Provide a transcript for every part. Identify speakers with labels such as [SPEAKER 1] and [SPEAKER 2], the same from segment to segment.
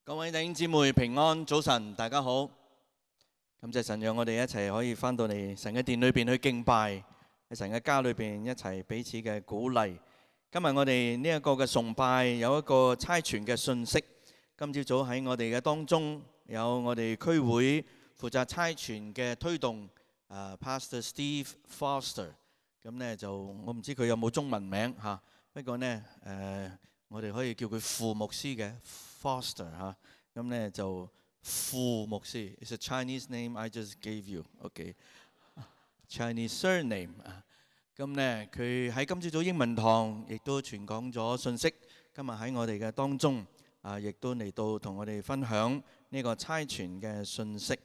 [SPEAKER 1] 各位弟兄姊妹平安，早晨，大家好。感謝神讓我哋一齊可以返到嚟神嘅殿裏邊去敬拜，喺神嘅家裏邊一齊彼此嘅鼓勵。今日我哋呢一個嘅崇拜有一個差傳嘅信息。今朝早喺我哋嘅當中有我哋區會負責差傳嘅推動Pastor Steve Foster。咁呢就我唔知佢有冇中文名嚇，不過呢我哋可以叫佢傅牧師嘅 Foster 嚇。咁呢就傅牧師 ，It's a Chinese name I just gave you，OK？Chinese surname 啊。咁呢佢喺今朝早英文堂亦都傳講咗信息。今日喺我哋嘅當中亦都嚟到同我哋分享呢個差傳嘅信息。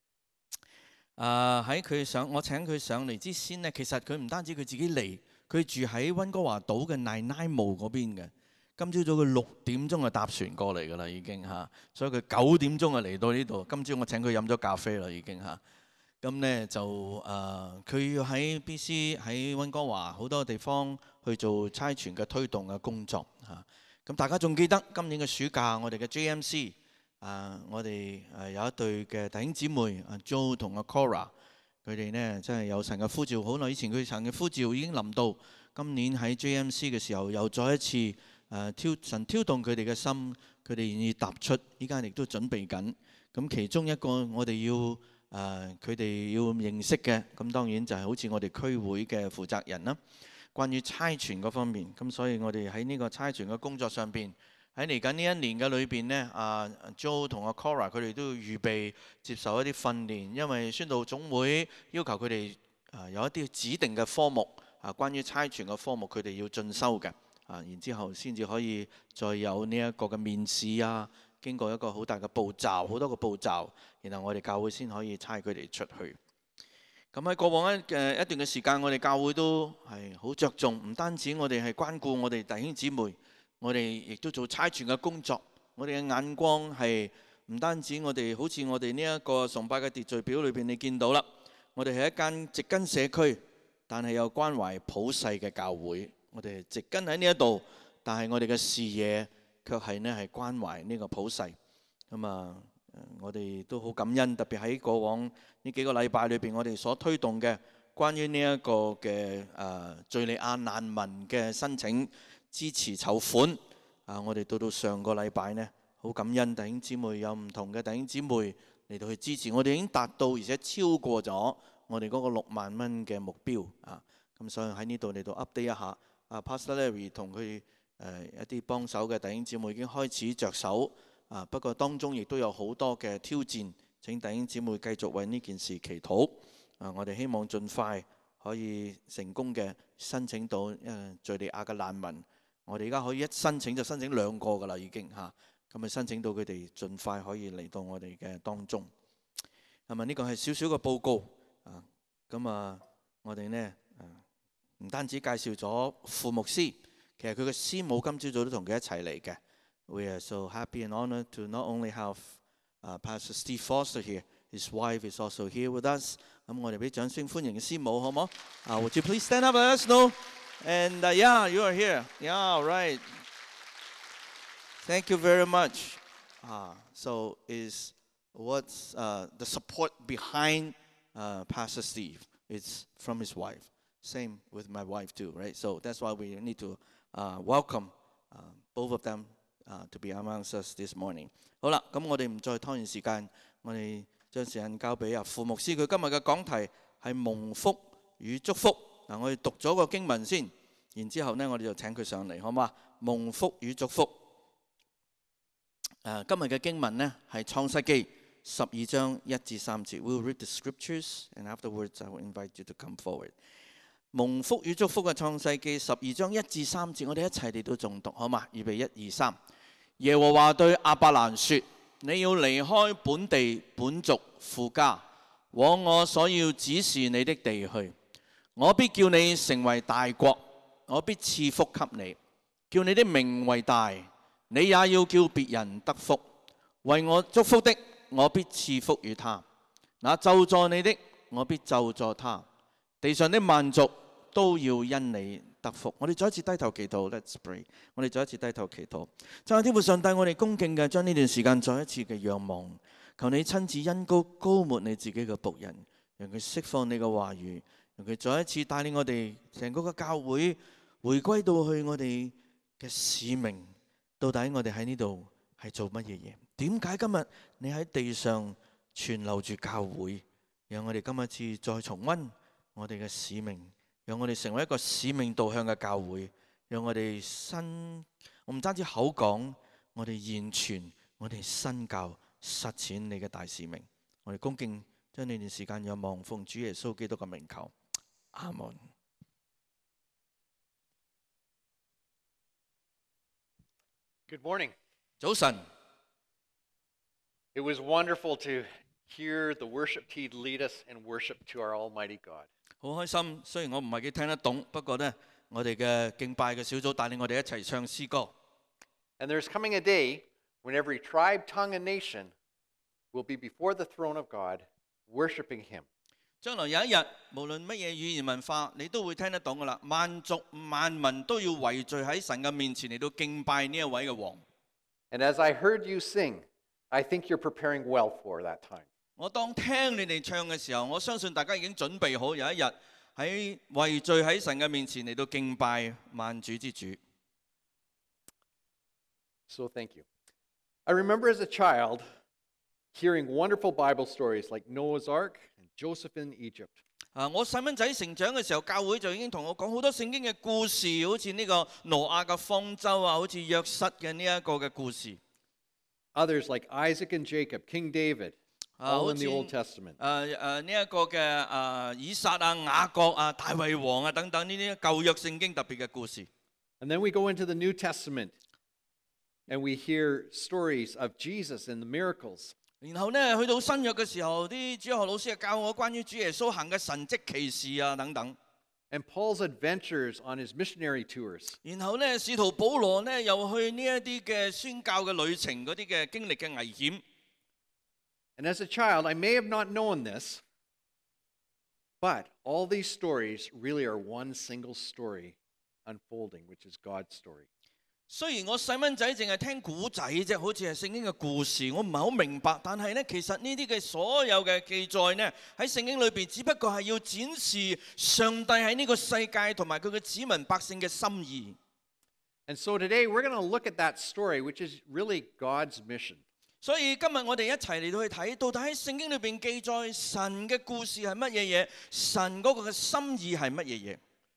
[SPEAKER 1] 我請佢上嚟之先呢，其實佢唔單止佢自己嚟，佢住喺溫哥華島嘅奈奈姆嗰邊嘅。今朝早佢6點鐘就搭船過嚟㗎啦，已經嚇，所以佢9點鐘就嚟到呢度。今朝我請佢飲咗咖啡啦，已經嚇。咁呢就佢要喺 BC 喺溫哥華好多地方去做差傳嘅推動嘅工作嚇。咁大家仲記得今年嘅暑假我哋嘅 JMC 我哋有一對嘅弟兄姊妹Joe 同阿 Cora， 佢哋呢真係有神嘅呼召，好耐以前佢神嘅呼召已經臨到，今年喺 JMC 嘅時候又再一次神挑動佢哋嘅心，佢哋願意踏出，依家亦都準備緊。咁其中一個我哋要佢哋要認識嘅，咁當然就係好似我哋區會嘅負責人啦。關於差傳嗰方面，咁所以我哋喺呢個差傳嘅工作上邊，喺嚟緊呢一年嘅裏邊呢，Joe 同阿 Cora 佢哋都要預備接受一啲訓練，因為宣道總會要求佢哋有一啲指定嘅科目關於差傳嘅科目，佢哋要進修嘅。然之後先至可以再有呢一個嘅面試經過一個好大嘅步驟，好多個步驟，然後我哋教會先可以差佢哋出去。咁喺過往一段嘅時間，我哋教會都係好着重，唔單止我哋係關顧我哋弟兄姊妹，我哋亦都做差傳嘅工作。我哋嘅眼光係唔單止我哋好似我哋呢一個崇拜嘅秩序表裏邊你見到啦，我哋係一間植根社區，但係又關懷普世嘅教會。我哋植根喺呢一度，但係我哋嘅視野卻係關懷呢個普世。咁我哋都好感恩，特別喺過往呢幾個禮拜裏邊，我哋所推動嘅關於呢一個嘅敍利亞難民嘅申請支持籌款。我哋到上個禮拜呢，好感恩弟兄姊妹有唔同嘅弟兄姊妹嚟到去支持，我哋已經達到而且超過咗我哋嗰個6萬蚊嘅目標咁所以喺呢度嚟到 update 一下。Pastor Larry 同佢一啲幫手嘅弟兄姊妹已經開始着手，不過當中亦都有好多嘅挑戰。請弟兄姊妹繼續為呢件事祈禱。我哋希望盡快可以成功嘅申請到敍利亞嘅難民。我哋而家可以一申請就申請2個㗎啦，已經咁申請到佢哋盡快可以嚟到我哋嘅當中。呢個係少少嘅報告。我哋呢唔單止介紹咗傅牧師，其實佢嘅師母今朝早都同佢一齊嚟嘅。We are so happy and honoured to not only have Pastor Steve Foster here, his wife is also here with us。咁我哋俾掌聲歡迎師母，好唔好？Would you please stand up and let us know? And yeah, you are here. Yeah, right. Thank you very much. So is what's the support behind Pastor Steve? It's from his wife.Same with my wife too, right? So that's why we need to welcome both of them to be amongst us this morning. 好啦，咁我哋唔再拖延時間，我哋將時間交俾傅牧師。佢今日嘅講題係蒙福與祝福。我哋讀咗個經文先，然之後呢我哋就請佢上嚟，好嘛？蒙福與祝福。今日嘅經文呢係創世記12章1至3節。We'll read the scriptures and afterwards I will invite you to come forward.蒙福與祝福嘅創世記12章1至3節，我哋一齊嚟到誦讀，好嘛？預備1、2、3。耶和華對亞伯蘭說：你要離開本地本族父家，往我所要指示你的地去。我必叫你成為大國，我必賜福給你，叫你的名為大，你也要叫別人得福。為我祝福的，我必賜福與他；那咒詛你的，我必咒詛他。地上的萬族都要因你得福。我哋再一次低頭祈禱 ，Let's pray。我哋再一次低頭祈禱。就係天父上帝，我哋恭敬嘅將呢段時間再一次嘅仰望，求你親自恩膏膏抹你自己嘅僕人，讓佢釋放你嘅話語，讓佢再一次帶領我哋成個嘅教會回歸到去我哋嘅使命。到底我哋喺呢度係做乜嘢嘢？點解今日你喺地上存留住教會？讓我哋今一次再重溫我哋嘅使命，讓我哋成為一個使命導向嘅教會，讓我哋我唔單止口講，我哋言傳，我哋身教實踐你嘅大使命。我哋恭敬將呢段時間仰望，奉主耶穌基督嘅名求，阿門。
[SPEAKER 2] Good morning.
[SPEAKER 1] 早晨。
[SPEAKER 2] It was wonderful to hear the worship team lead us in worship to our Almighty God.
[SPEAKER 1] 好開心，雖然我唔係幾聽得懂，不過呢，我哋嘅敬拜嘅小組帶領我哋一齊唱詩歌。
[SPEAKER 2] And there's coming a day when every tribe, tongue, and nation will be before the throne of God, worshiping Him.
[SPEAKER 1] 將來有一日，無論乜嘢語言文化，你都會聽得懂噶啦。萬族萬民都要圍聚喺神嘅面前嚟到敬拜呢一位嘅王。
[SPEAKER 2] And as I heard you sing, I think you're preparing well for that time.
[SPEAKER 1] 我當聽你哋唱嘅時候，我相信大家已經準備好有一日喺圍聚喺神嘅面前嚟到敬拜萬主之主。
[SPEAKER 2] So thank you. I remember as a child hearing wonderful Bible stories like Noah's Ark and Joseph in Egypt.
[SPEAKER 1] 我細蚊仔成長嘅時候，教會就已經同我講好多聖經嘅故事，好似呢個挪亞嘅方舟啊，好似約瑟嘅呢一個嘅故事。
[SPEAKER 2] Others like Isaac and Jacob, King David, all in the Old Testament.
[SPEAKER 1] 呢一個嘅以撒啊、雅各啊、大衛王啊等等呢啲舊約聖經特別嘅故事。
[SPEAKER 2] And then we go into the New Testament and we hear stories of Jesus and the miracles.
[SPEAKER 1] 然後呢，去到新約嘅時候，啲主學老師就教我關於主耶穌行嘅神蹟奇事啊等等。
[SPEAKER 2] And Paul's adventures on his missionary tours.
[SPEAKER 1] 然後呢，使徒保羅呢又去呢一啲嘅宣教嘅旅程嗰啲嘅經歷嘅危險。
[SPEAKER 2] And as a child, I may have not known this, but all these stories really are one single story unfolding, which is God's story.
[SPEAKER 1] 雖然我細蚊仔淨係聽古仔啫，好似係聖經嘅故事，我唔係好明白。但係呢，其實呢啲嘅所有嘅記載呢，喺聖經裏邊，只不過係要展示上帝喺呢個世界同埋佢嘅子民百姓嘅心意。
[SPEAKER 2] And so today we're going to look at that story, which is really God's mission.
[SPEAKER 1] 所以今日我哋一齊嚟到去睇，到底喺聖經裏邊記載神嘅故事係乜嘢嘢，神嗰個嘅心意係乜嘢嘢。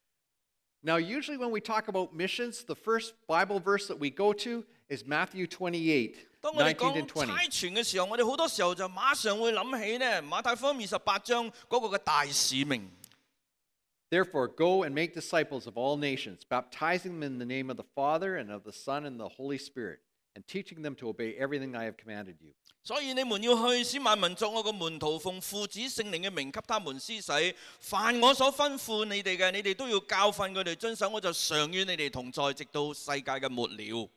[SPEAKER 2] Now, usually when we talk about missions, the first Bible verse that we go to is Matthew 28,
[SPEAKER 1] 當我哋
[SPEAKER 2] 19 and
[SPEAKER 1] 講
[SPEAKER 2] 20.
[SPEAKER 1] 差傳嘅時候，我哋好多時候就馬上會諗起呢馬太福音28章嗰個嘅大使命。
[SPEAKER 2] Therefore, go and make disciples of all nations, baptizing them in the name of the Father and of the Son and the Holy Spirit, and teaching them to obey everything I have commanded you.
[SPEAKER 1] 所以你們要去，使萬民作我個門徒，奉父子聖靈嘅名給他們施洗。凡我所吩咐你哋嘅，你哋都要教訓佢哋遵守，我就常與你哋同在，直到世界嘅末了。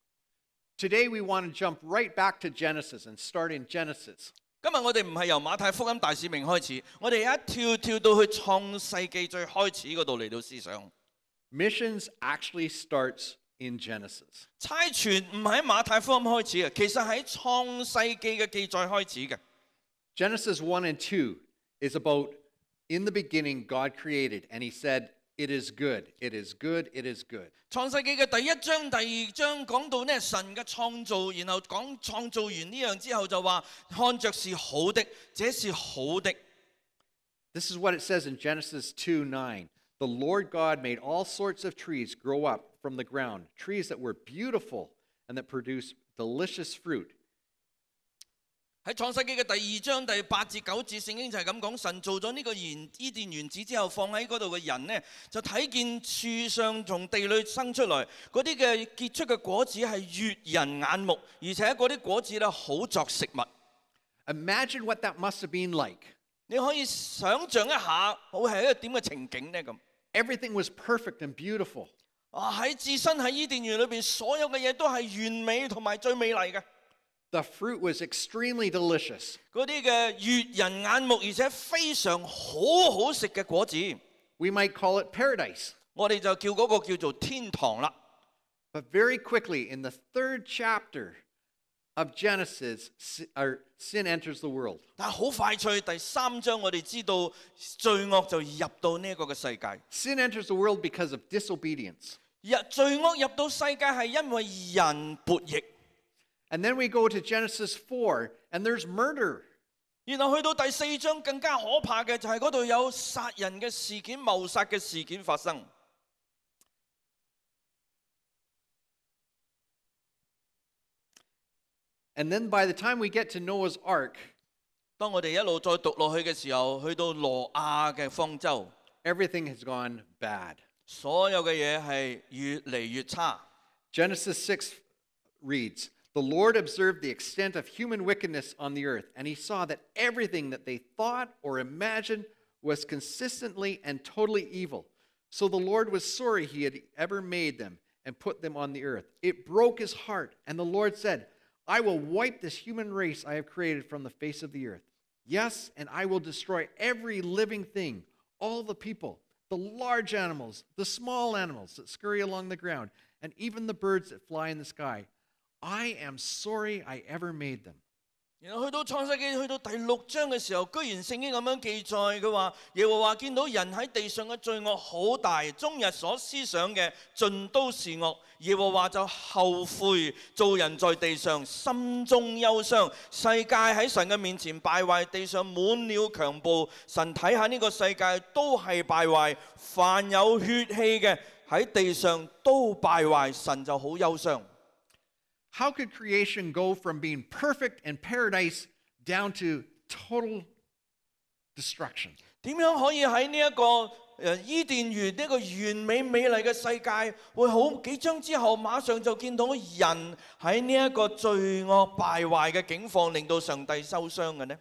[SPEAKER 2] Today we want to jump right back to Genesis and start in Genesis.
[SPEAKER 1] 今日我哋唔係由馬太福音大使命開始，我哋一跳到去創世記最開始嗰度嚟到思想。
[SPEAKER 2] Missions actually starts in Genesis.
[SPEAKER 1] 差傳唔係喺馬太福音開始嘅，其實喺創世記嘅記載開始嘅。
[SPEAKER 2] Genesis 1 and 2 is about, in the beginning, God created, and He said, "It is good, it is good, it is good."
[SPEAKER 1] 創世記嘅第一章、第二章講到呢神嘅創造，然後講創造完呢樣之後就話看着是好的，這是好的。
[SPEAKER 2] This is what it says in Genesis 2:9. The Lord God made all sorts of trees grow up from the ground, trees that were beautiful and that produced delicious fruit.
[SPEAKER 1] 喺創世記嘅第二章第8至9節，聖經就係咁講，神做咗呢個伊甸園子之後，放喺嗰度嘅人呢，就睇見樹上從地裏生出來嗰啲嘅結出嘅果子係悅人眼目，而且嗰啲果子咧好作食物。
[SPEAKER 2] Imagine what that must have been like.
[SPEAKER 1] 你可以想像一下，會係一個點嘅情景呢？咁
[SPEAKER 2] Everything was perfect and beautiful.
[SPEAKER 1] 喺置身喺伊甸園裏邊，所有嘅嘢都係完美同埋最美麗嘅。
[SPEAKER 2] The fruit was extremely delicious.
[SPEAKER 1] 嗰啲嘅悅人眼目，而且非常好食嘅果子。
[SPEAKER 2] We might call it paradise.
[SPEAKER 1] 我哋就叫嗰個叫做天堂啦。
[SPEAKER 2] But very quickly, in the 3rd chapter of Genesis, sin enters the world.
[SPEAKER 1] 但係好快脆，第3章我哋知道罪惡就入到呢一個嘅世界。
[SPEAKER 2] Sin enters the world because of disobedience.
[SPEAKER 1] 罪惡入到世界係因為人悖逆。
[SPEAKER 2] And then we go to Genesis 4, and there's murder.
[SPEAKER 1] 然後去到第4章更加可怕嘅就係嗰度有殺人嘅事件、謀殺嘅事件發生。
[SPEAKER 2] And then by the time we get to Noah's Ark,
[SPEAKER 1] 當我哋一路再讀落去嘅時候，去到挪亞嘅方舟，
[SPEAKER 2] everything has gone bad.
[SPEAKER 1] 所有嘅嘢係越嚟越差。
[SPEAKER 2] Genesis 6 reads, The Lord observed the extent of human wickedness on the earth, and he saw that everything that they thought or imagined was consistently and totally evil. So the Lord was sorry he had ever made them and put them on the earth. It broke his heart, and the Lord said, I will wipe this human race I have created from the face of the earth. Yes, and I will destroy every living thing, all the people, the large animals, the small animals that scurry along the ground, and even the birds that fly in the sky. I am sorry I ever made them.
[SPEAKER 1] 然後去到創世記去到第6章嘅時候，居然聖經咁樣記載，佢話耶和華見到人喺地上嘅罪惡好大，終日所思想嘅盡都是惡。耶和華就後悔做人在地上，心中憂傷。世界喺神嘅面前敗壞，地上滿了強暴。神睇下呢個世界都係敗壞，凡有血氣嘅喺地上都敗壞，神就好憂傷。
[SPEAKER 2] How could creation go from being perfect and paradise down to total destruction?
[SPEAKER 1] 點樣可以喺呢一個伊甸園呢個完美美麗嘅世界，會好幾章之後馬上就見到人喺呢一個罪惡敗壞嘅境況，令到上帝受傷嘅呢？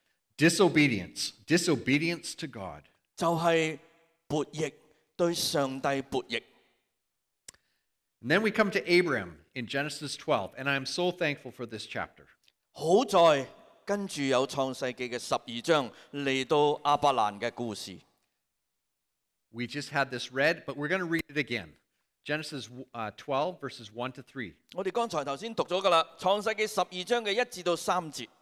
[SPEAKER 2] Disobedience to God.
[SPEAKER 1] 就係悖逆，對上帝悖逆。
[SPEAKER 2] And then we come to Abraham in Genesis 12, and I'm so thankful for this chapter.
[SPEAKER 1] 好在跟住有創世記嘅12章嚟到亞伯蘭嘅故事。
[SPEAKER 2] We just had this read, but we're going to read it again. Genesis 12, verses 1 to 3.
[SPEAKER 1] 我哋剛才頭先讀咗㗎啦，創世記12章嘅1至到3節。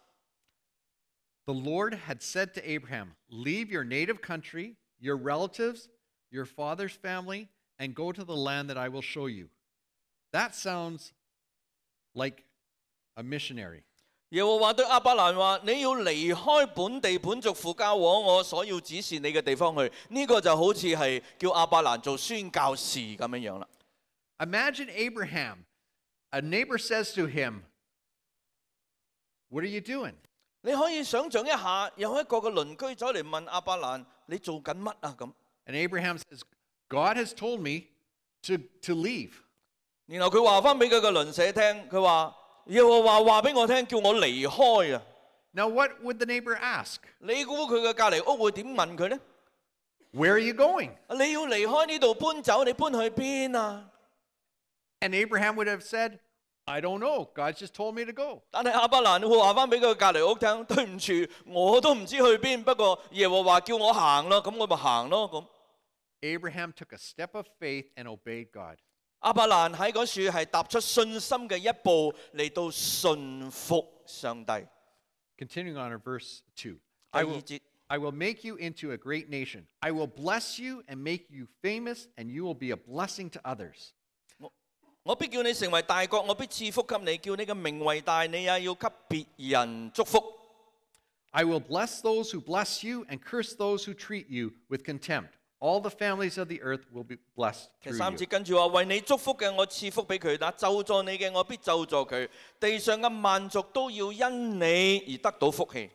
[SPEAKER 2] The Lord had said to Abraham, Leave your native country, your relatives, your father's family, and go to the land that I will show you. That sounds like a missionary.
[SPEAKER 1] 耶和華對亞伯蘭話：你要離開本地本族父家往我所要指示你嘅地方去。呢、個就好似係叫亞伯蘭做宣教士咁樣樣啦。
[SPEAKER 2] Imagine Abraham. A neighbor says to him, What are you doing?
[SPEAKER 1] 你可以想象一下，有一個嘅鄰居走嚟問亞伯蘭：你做緊乜啊？咁，
[SPEAKER 2] And Abraham says, God has told me to leave.
[SPEAKER 1] 然後佢話翻俾佢嘅鄰舍聽，佢話耶和華話俾我聽，叫我離開啊！
[SPEAKER 2] Now, what would the neighbor ask?
[SPEAKER 1] 你估佢嘅隔離屋會點問佢呢？
[SPEAKER 2] Where are you going?
[SPEAKER 1] 你要離開呢度搬走，你搬去邊啊？
[SPEAKER 2] And Abraham would have said, I don't know. God just told me to go.
[SPEAKER 1] 但係亞伯蘭會話翻俾佢隔離屋聽，對唔住，我都唔知去邊，不過耶和華叫我行咯，咁我咪行咯咁。
[SPEAKER 2] Abraham took a step of faith and obeyed God.
[SPEAKER 1] 亞伯蘭喺嗰處係踏出信心嘅一步嚟到順服上帝。
[SPEAKER 2] Continuing on in verse 2.
[SPEAKER 1] 第
[SPEAKER 2] I
[SPEAKER 1] 二
[SPEAKER 2] will,
[SPEAKER 1] 節，
[SPEAKER 2] I will make you into a great nation. I will bless you and make you famous, and you will be a blessing to others.
[SPEAKER 1] 我必叫你成為大國，我必賜福給你，叫你嘅名為大，你也要給別人祝福。
[SPEAKER 2] I will bless those who bless you and curse those who treat you with contempt. All the families of the earth will be blessed
[SPEAKER 1] 第
[SPEAKER 2] through
[SPEAKER 1] 3節
[SPEAKER 2] you.
[SPEAKER 1] 跟住話：為你祝福嘅，我賜福俾佢；那咒詛你嘅，我必咒詛佢。地上嘅萬族都要因你而得到福氣。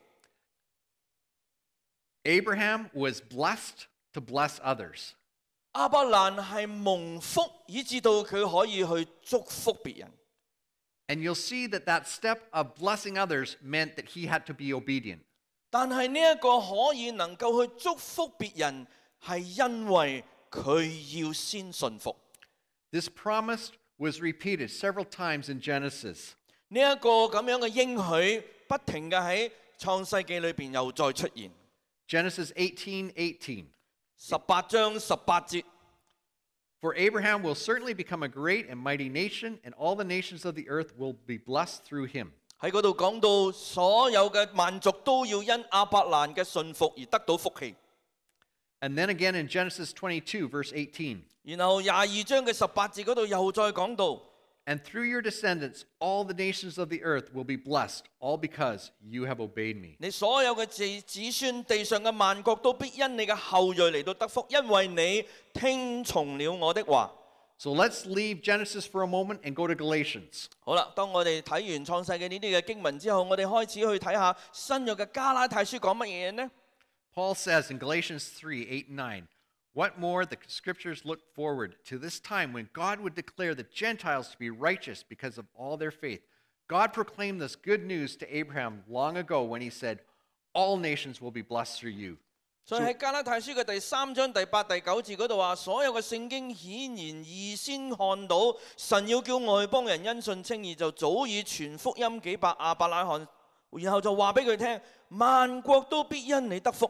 [SPEAKER 2] Abraham was blessed to bless others.
[SPEAKER 1] 亞伯蘭係蒙福，以致到佢可以去祝福別人。
[SPEAKER 2] And you'll see that that step of blessing others meant that he had to be obedient.
[SPEAKER 1] 但係呢一個可以能夠去祝福別人，係因為佢要先順服。
[SPEAKER 2] This promise was repeated several times in Genesis.
[SPEAKER 1] 呢一個咁樣嘅應許，不停嘅喺創世記裏邊又再出現。
[SPEAKER 2] Genesis 18:18.
[SPEAKER 1] 18章18節，
[SPEAKER 2] For Abraham will certainly become a great and mighty nation, and all the nations of the earth will be blessed through him.
[SPEAKER 1] 喺嗰度講到所有嘅萬族都要因亞伯蘭嘅信服而得到福氣。
[SPEAKER 2] And then again in Genesis 22, verse 18.
[SPEAKER 1] 然後22章嘅18節嗰度又再講到。
[SPEAKER 2] And through your descendants, all the nations of the earth will be blessed, all because you have obeyed me.
[SPEAKER 1] 你所有嘅子孫地上嘅萬國都必因你嘅後裔嚟到得福，因為你聽從了我的話。
[SPEAKER 2] So let's leave Genesis for a moment and go to Galatians.
[SPEAKER 1] 好啦，當我哋睇完創世嘅呢啲嘅經文之後，我哋開始去睇下新約嘅加拉太書講乜嘢呢？
[SPEAKER 2] Paul says in Galatians 3, 8 and 9, what more the scriptures look forward to this time when God would declare the Gentiles to be righteous because of all their faith. God proclaimed this good news to Abraham long ago when he said, all nations will be blessed through you.
[SPEAKER 1] 所以喺加拉太書嘅第3章第8、第9節嗰度話，所有嘅聖經顯然預先看到，神要叫外邦人因信稱義，就早已傳福音幾百亞伯拉罕，然後就話俾佢聽，萬國都必因你得福。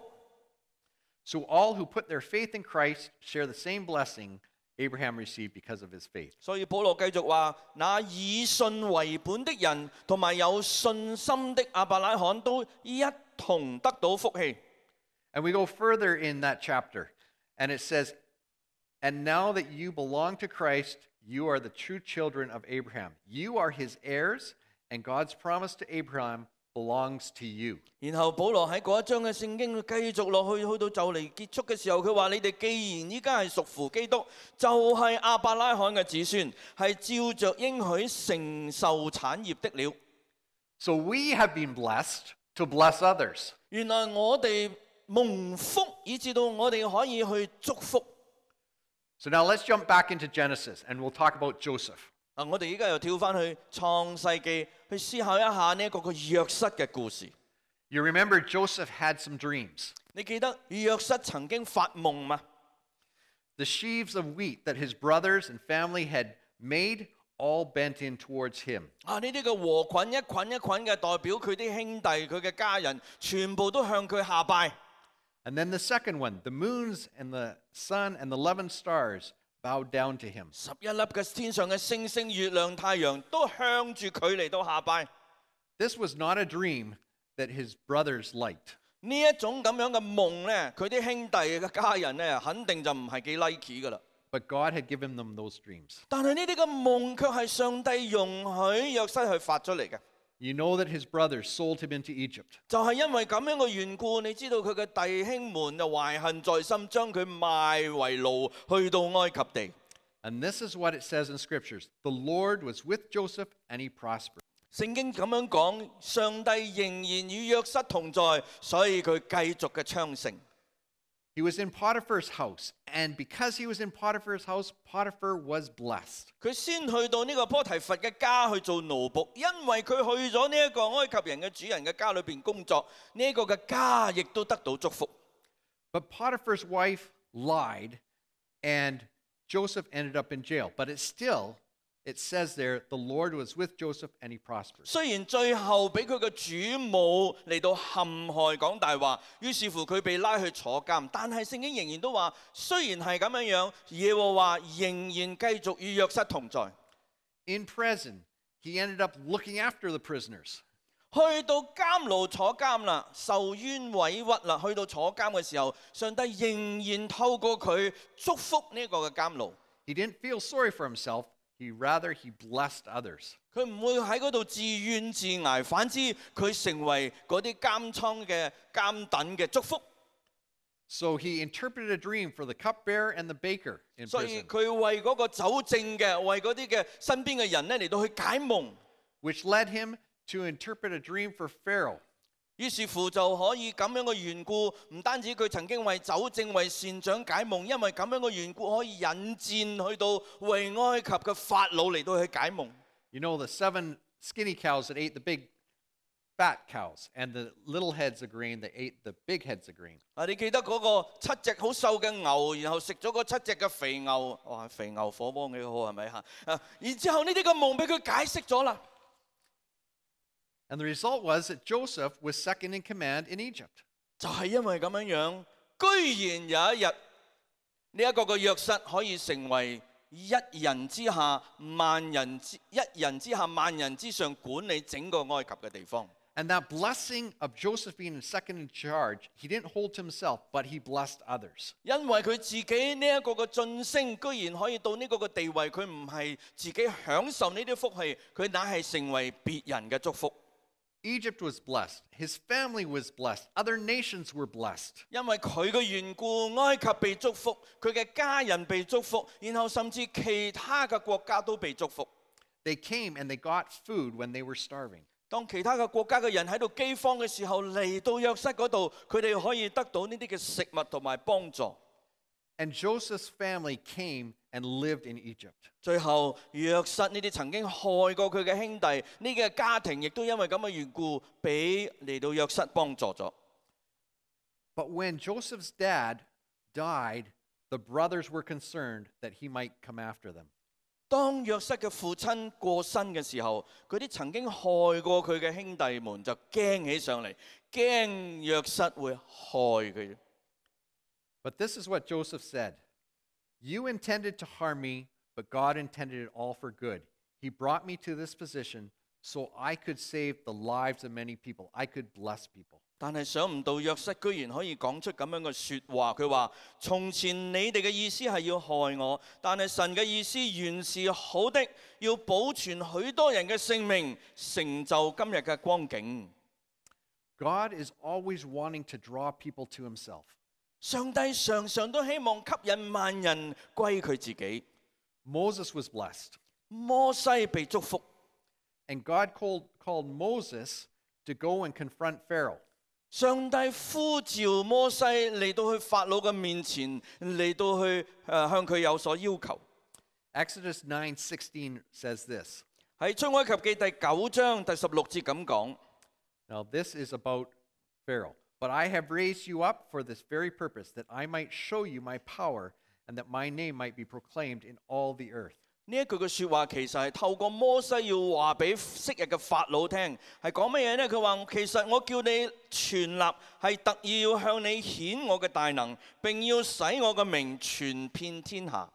[SPEAKER 2] So all who put their faith in Christ share the same blessing Abraham received because of his faith.
[SPEAKER 1] 所以保羅繼續話，那以信為本的人同埋有信心的亞伯拉罕都一同得到福氣。
[SPEAKER 2] And we go further in that chapter, and it says, and now that you belong to Christ, you are the true children of Abraham. You are his heirs, and God's promise to Abraham belongs to you.
[SPEAKER 1] 然後保羅喺嗰一章嘅聖經繼續落去，去到就嚟結束嘅時候，佢話：你哋既然依家係屬乎基督，就係亞伯拉罕嘅子孫，係照着應許承受產業的了。
[SPEAKER 2] So we have been blessed to bless others.
[SPEAKER 1] 原來我哋蒙福，以至到我哋可以去祝福。
[SPEAKER 2] So now let's jump back into Genesis, and we'll talk about Joseph.
[SPEAKER 1] 我哋依家又跳翻去創世記，去思考一下呢一個約瑟嘅故事。
[SPEAKER 2] You remember Joseph had some dreams.
[SPEAKER 1] 你記得約瑟曾經發夢嗎？
[SPEAKER 2] The sheaves of wheat that his brothers and family had made all bent in towards him.
[SPEAKER 1] 呢啲嘅禾捆一捆一捆嘅，代表佢啲兄弟、佢嘅家人，全部都向佢下拜。
[SPEAKER 2] And then the second one, the moons and the sun and the 11 stars bowed down to him.
[SPEAKER 1] 11粒嘅天上嘅星星、月亮、太陽都向住佢嚟到下拜。
[SPEAKER 2] This was not a dream that his brothers liked.
[SPEAKER 1] 呢一種咁樣嘅夢咧，佢啲兄弟嘅家人咧，肯定就唔係幾 like 噶啦。
[SPEAKER 2] But God had given them those dreams.
[SPEAKER 1] 但係呢啲嘅夢卻係上帝容許約瑟去發出嚟嘅。
[SPEAKER 2] You know that his brothers sold him into Egypt.
[SPEAKER 1] 就係因為咁樣嘅緣故，你知道佢嘅弟兄們就懷恨在心，將佢賣為奴，去到埃及地。
[SPEAKER 2] And this is what it says in scriptures. The Lord was with Joseph and he prospered.
[SPEAKER 1] 聖經咁樣講，上帝仍然與約瑟同在，所以佢繼續嘅昌盛。
[SPEAKER 2] He was in Potiphar's house, and because he was in Potiphar's house, Potiphar was blessed.
[SPEAKER 1] 佢先去到呢個波提佛嘅家去做奴僕，因為佢去咗呢一個埃及人嘅主人嘅家裏邊工作，呢一個嘅家亦都得到祝福。
[SPEAKER 2] But Potiphar's wife lied, and Joseph ended up in jail. But it says there, the Lord was with Joseph and he prospered.
[SPEAKER 1] 雖然最後俾佢嘅主母嚟到陷害講大話，於是乎佢被拉去坐監，但係聖經仍然都話，雖然係咁樣樣，耶和華仍然繼續與約瑟同在。
[SPEAKER 2] In prison, he ended up looking after the prisoners.
[SPEAKER 1] 去到監牢坐監啦，受冤委屈啦，去到坐監嘅時候，上帝仍然透過佢祝福呢個嘅監牢。
[SPEAKER 2] He didn't feel sorry for himself. He blessed others.
[SPEAKER 1] 佢唔會喺嗰度自怨自艾，反之佢成為嗰啲監倉嘅監躉嘅祝福。
[SPEAKER 2] So he interpreted a dream for the cupbearer and the baker in
[SPEAKER 1] 所以
[SPEAKER 2] prison,
[SPEAKER 1] 佢為嗰個酒政嘅，為嗰啲嘅身邊嘅人咧嚟到去解夢，
[SPEAKER 2] which led him to interpret a dream for Pharaoh.
[SPEAKER 1] 於是乎就可以咁樣嘅緣故，唔單止佢曾經為酒政、為善長解夢，因為咁樣嘅緣故可以引薦去到為埃及嘅法老嚟到去解夢。
[SPEAKER 2] You know, the 7 skinny cows that ate the big fat cows, and the little heads of grain that ate the big heads of grain.
[SPEAKER 1] 你記得嗰個7隻好瘦嘅牛，然後食咗嗰7隻嘅肥牛，哇！肥牛火鍋幾好係咪嚇？然之後呢啲嘅夢俾佢解釋咗啦。
[SPEAKER 2] And the result was that Joseph was second in command in Egypt.
[SPEAKER 1] 就係因為咁樣樣，居然有一日呢一個嘅約瑟可以成為一人之下萬人之上管理整個埃及嘅地方。
[SPEAKER 2] And that blessing of Joseph being second in charge, he didn't hold to himself, but he blessed others.
[SPEAKER 1] 因為佢自己呢一個嘅晉升，居然可以到呢個嘅地位，佢唔係自己享受呢啲福氣，佢乃係成為別人嘅祝福。
[SPEAKER 2] Egypt was blessed. His family was blessed. Other nations were blessed.
[SPEAKER 1] 因為佢嘅緣故，埃及被祝福，佢嘅家人被祝福，然後甚至其他嘅國家都被祝福。
[SPEAKER 2] They came and they got food when they were starving.
[SPEAKER 1] 當其他嘅國家嘅人喺度饑荒嘅時候，嚟到約瑟嗰度，佢哋可以得到呢啲嘅食物同埋幫助。
[SPEAKER 2] And Joseph's family came and lived in Egypt.
[SPEAKER 1] 最後，約瑟呢啲曾經害過佢嘅兄弟，呢個家庭亦都因為咁嘅緣故，俾嚟到約瑟幫助咗。
[SPEAKER 2] But when Joseph's dad died, the brothers were concerned that he might come after them.
[SPEAKER 1] 當約瑟嘅父親過身嘅時候，嗰啲曾經害過佢嘅兄弟們就驚起上嚟，驚約瑟會害佢。
[SPEAKER 2] But this is what Joseph said. You intended to harm me, but God intended it all for good. He brought me to this position so I could save the lives of many people. I could bless people.
[SPEAKER 1] 但係想唔到約瑟居然可以講出咁樣嘅説話，佢話：從前你哋嘅意思係要害我，但係神嘅意思原是好的，要保存許多人嘅性命，成就今日嘅光景。
[SPEAKER 2] God is always wanting to draw people to himself.
[SPEAKER 1] 上帝常常都希望吸引萬人歸佢自己。
[SPEAKER 2] Moses was blessed.
[SPEAKER 1] 摩西被祝福，
[SPEAKER 2] And God called Moses to go and confront Pharaoh.
[SPEAKER 1] 上帝呼召摩西嚟到去法老嘅面前，嚟到去向佢有所要求。
[SPEAKER 2] Exodus 9:16 says this.
[SPEAKER 1] 喺出埃及記第9章第16節咁講。
[SPEAKER 2] Now this is about Pharaoh. But I have raised you up for this very purpose, that I might show you my power, and that my name might be proclaimed in all the earth.
[SPEAKER 1] 呢一句嘅説話其實係透過摩西要話俾昔日嘅法老聽，係講乜嘢呢？佢話其實我叫你傳立，係特意要向你顯我嘅大能，並要使我嘅名傳遍天下。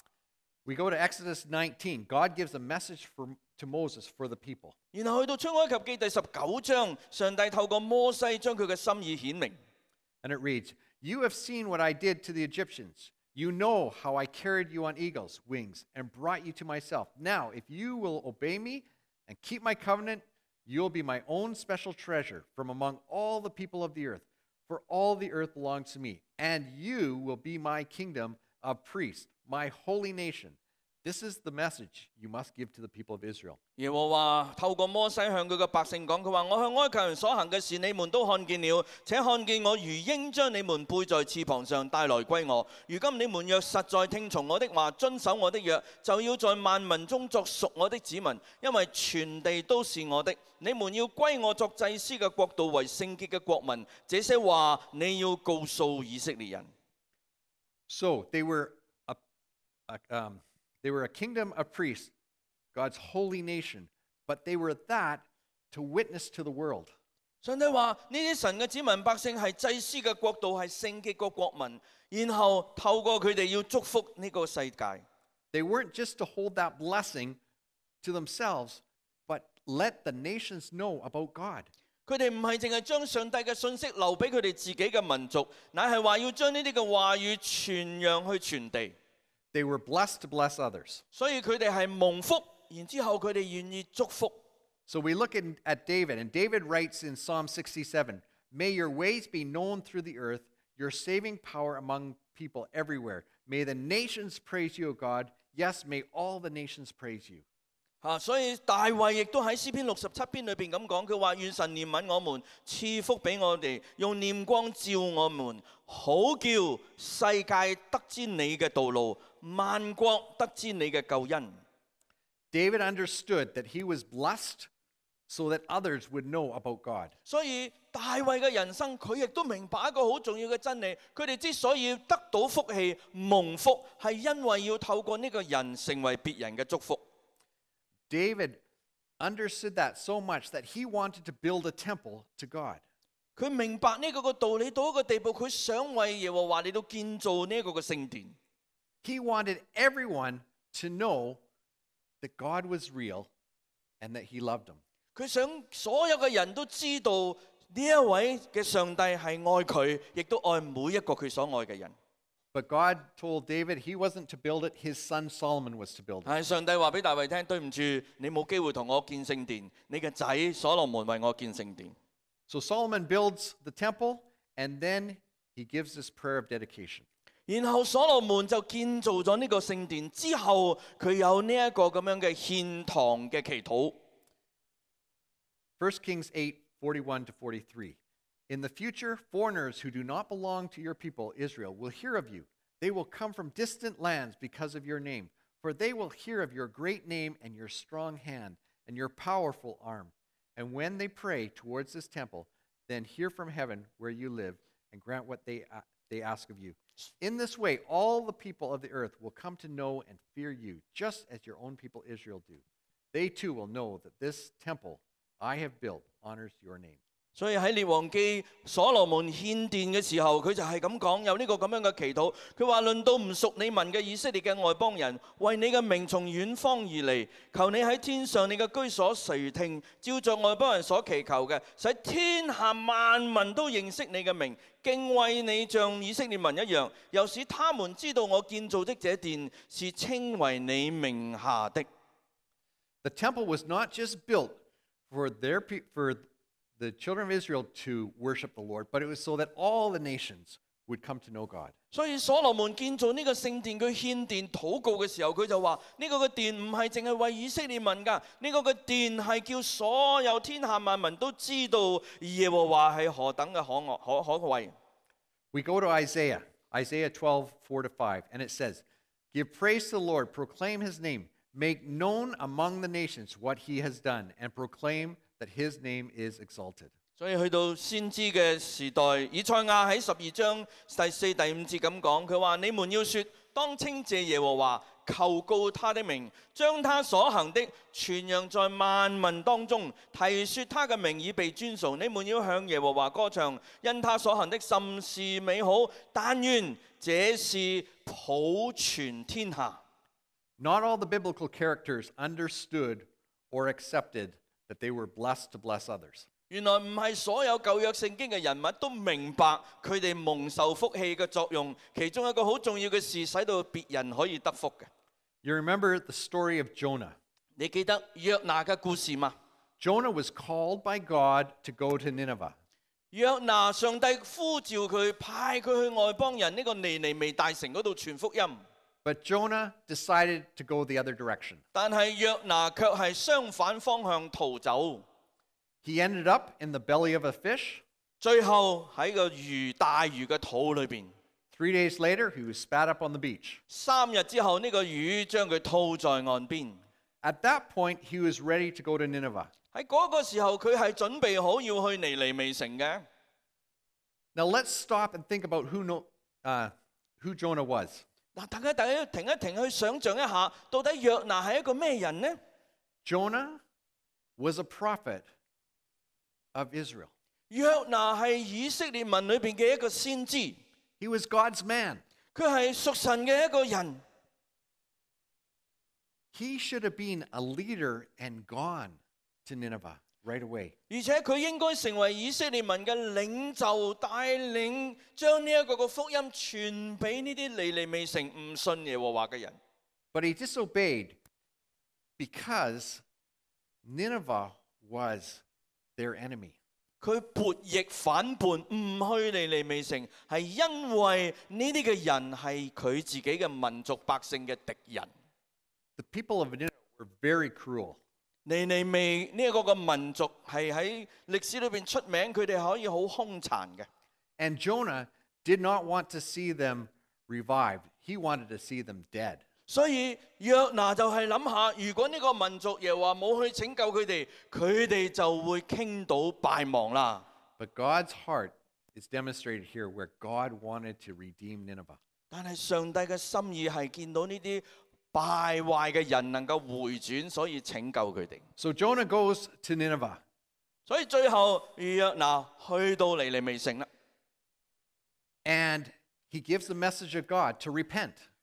[SPEAKER 2] We go to Exodus 19. God gives a message to Moses for the people.
[SPEAKER 1] 然後去到出埃及記第19章，上帝透過摩西將佢嘅心意顯明。
[SPEAKER 2] And it reads, You have seen what I did to the Egyptians. You know how I carried you on eagle's wings and brought you to myself. Now, if you will obey me and keep my covenant, you'll be my own special treasure from among all the people of the earth. For all the earth belongs to me, and you will be my kingdom of priests, my holy nation. This is the message you must give to the people of Israel.
[SPEAKER 1] 耶和華透過摩西向佢嘅百姓講，佢話：我向埃及人所行嘅事，你們都看見了，且看見我如鷹將你們背在翅膀上帶來歸我。如今你們若實在聽從我的話，遵守我的約，就要在萬民中作屬我的子民，因為全地都是我的。你們要歸我作祭司嘅國度，為聖潔嘅國民。這些話你要告訴以色列人。
[SPEAKER 2] So they were a kingdom of priests, God's holy nation, but they were that to witness to the world.
[SPEAKER 1] 上帝話：呢啲神嘅子民百姓係祭司嘅國度，係聖潔嘅國民，然後透過佢哋要祝福呢個世界。
[SPEAKER 2] They weren't just to hold that blessing to themselves, but let the nations know about God.
[SPEAKER 1] 佢哋唔係淨係將上帝嘅信息留俾佢哋自己嘅民族，乃係話要將呢啲嘅話語傳揚去傳地。
[SPEAKER 2] They were blessed to bless others.
[SPEAKER 1] 所以佢哋係蒙福，然之後佢哋願意祝福。
[SPEAKER 2] So we look at David, and David writes in Psalm 67, May your ways be known through the earth, your saving power among people everywhere. May the nations praise you, O God. Yes, may all the nations praise you.
[SPEAKER 1] 所以大衛亦都喺詩篇67篇裏邊咁講，佢話：願神憐憫我們，賜福俾我哋，用臉光照我們，好叫世界得知你嘅道路，萬國得知你嘅救恩。
[SPEAKER 2] David understood that he was blessed so that others would know about God.
[SPEAKER 1] 所以大衛嘅人生，佢亦都明白一個好重要嘅真理。佢哋之所以得到福氣、蒙福，係因為要透過呢個人成為別人嘅祝福。
[SPEAKER 2] David understood that so much that he wanted to build a temple to God.
[SPEAKER 1] 佢明白呢個嘅道理到一個地步，佢想為耶和華嚟到建造呢一個嘅聖殿。
[SPEAKER 2] He wanted everyone to know that God was real and that he loved them.
[SPEAKER 1] 佢想所有嘅人都知道呢一位嘅上帝係愛佢，亦都愛每一個佢所愛嘅人。
[SPEAKER 2] But God told David he wasn't to build it, his son Solomon was to build it.
[SPEAKER 1] 係上帝話俾大衛聽：對唔住，你冇機會同我建聖殿，你嘅仔所羅門為我建聖殿。
[SPEAKER 2] So Solomon builds the temple, and then he gives this prayer of dedication.
[SPEAKER 1] 然後所羅門就建造咗呢個聖殿，之後佢有呢一個咁樣嘅獻堂嘅祈禱。
[SPEAKER 2] 1 Kings 8:41 to 43. In the future, foreigners who do not belong to your people, Israel, will hear of you. They will come from distant lands because of your name, for they will hear of your great name and your strong hand and your powerful arm. And when they pray towards this temple, then hear from heaven where you live and grant what they ask of you. In this way, all the people of the earth will come to know and fear you, just as your own people Israel do. They too will know that this temple I have built honors your name.
[SPEAKER 1] 所以喺列王記所羅門獻殿嘅時候，佢就係咁講，有呢個咁樣嘅祈禱。佢話：論到唔屬你民嘅以色列嘅外邦人，為你嘅名從遠方而嚟，求你喺天上你嘅居所垂聽，照着外邦人所祈求嘅，使天下萬民都認識你嘅名，敬畏你像以色列民一樣，又使他們知道我建造的這殿是稱為你名下的。
[SPEAKER 2] The temple was not just built for the children of Israel to worship the Lord, but it was so that all the nations would come to know God.
[SPEAKER 1] 所以所羅門建造呢個聖殿，佢獻殿禱告嘅時候，佢就話：呢個嘅殿唔係淨係為以色列民㗎，呢個嘅殿係叫所有天下萬民都知道耶和華係何等嘅可畏。
[SPEAKER 2] We go to Isaiah 12:4 to 5, and it says, "Give praise to the Lord, proclaim his name, make known among the nations what he has done, and proclaim that his name is exalted."
[SPEAKER 1] 所以去到先知嘅時代，以賽亞喺12章第4、第5節咁講，佢話：你們要說，當稱謝耶和華，求告他的名，將他所行的傳揚在萬民當中，提說他嘅名已被尊崇。你們要向耶和華歌唱，因他所行的甚是美好。但願這是普傳天下。
[SPEAKER 2] Not all the biblical characters understood or accepted that they were blessed to bless others.
[SPEAKER 1] 原來唔係所有舊約聖經嘅人物都明白佢哋蒙受福氣嘅作用，其中一個好重要嘅事，使到別人可以得福嘅。
[SPEAKER 2] You remember the story of Jonah.
[SPEAKER 1] 你記得約拿嘅故事嗎？
[SPEAKER 2] Jonah was called by God to go to Nineveh.
[SPEAKER 1] 約拿上帝呼召佢，派佢去外邦人呢個尼尼微大城嗰度傳福音。
[SPEAKER 2] But Jonah decided to go the other direction.
[SPEAKER 1] 但係約拿卻係相反方向逃走，
[SPEAKER 2] He ended up in the belly of a fish.
[SPEAKER 1] 最後喺個大魚嘅肚裏邊。
[SPEAKER 2] 3 days later, he was spat up on the beach.
[SPEAKER 1] 3日之後，呢個魚將佢吐在岸邊。
[SPEAKER 2] At that point, he was ready to go to Nineveh.
[SPEAKER 1] 喺嗰個時候，佢係準備好要去尼尼微城嘅。
[SPEAKER 2] Now let's stop and think about who Jonah was.
[SPEAKER 1] 嗱，大家停一停去想像一下，到底約拿係一個咩人呢？
[SPEAKER 2] Jonah was a prophet of Israel.
[SPEAKER 1] 約拿係以色列民裏邊嘅一個先知，
[SPEAKER 2] He was God's man.
[SPEAKER 1] 佢係屬神嘅一個人。
[SPEAKER 2] He should have been a leader and gone to Nineveh right away.
[SPEAKER 1] 而且佢應該成為以色列民嘅領袖，帶領將呢一個嘅福音傳俾呢啲尼尼微城唔信耶和華嘅人。
[SPEAKER 2] But he disobeyed because Nineveh was their enemy.
[SPEAKER 1] 佢叛逆反叛，唔去尼尼微城，係因為呢啲嘅人係佢自己嘅民族百姓嘅敵人。
[SPEAKER 2] The people of Nineveh were very cruel.
[SPEAKER 1] 尼尼微呢一個嘅民族係喺歷史裏邊出名，佢哋可以好兇殘嘅。
[SPEAKER 2] And Jonah did not want to see them revived. He wanted to see them dead.
[SPEAKER 1] 所以約拿就係諗下，如果呢個民族耶和華冇去拯救佢哋，佢哋就會傾倒敗亡啦。
[SPEAKER 2] But God's heart is demonstrated here where God wanted to redeem Nineveh.
[SPEAKER 1] 但係上帝嘅心意係見到呢啲敗壞嘅人能夠回轉，所以拯救佢哋。
[SPEAKER 2] So Jonah goes to Nineveh.
[SPEAKER 1] 所以最後約拿去到尼尼微城啦，
[SPEAKER 2] And he gives the message of God to repent.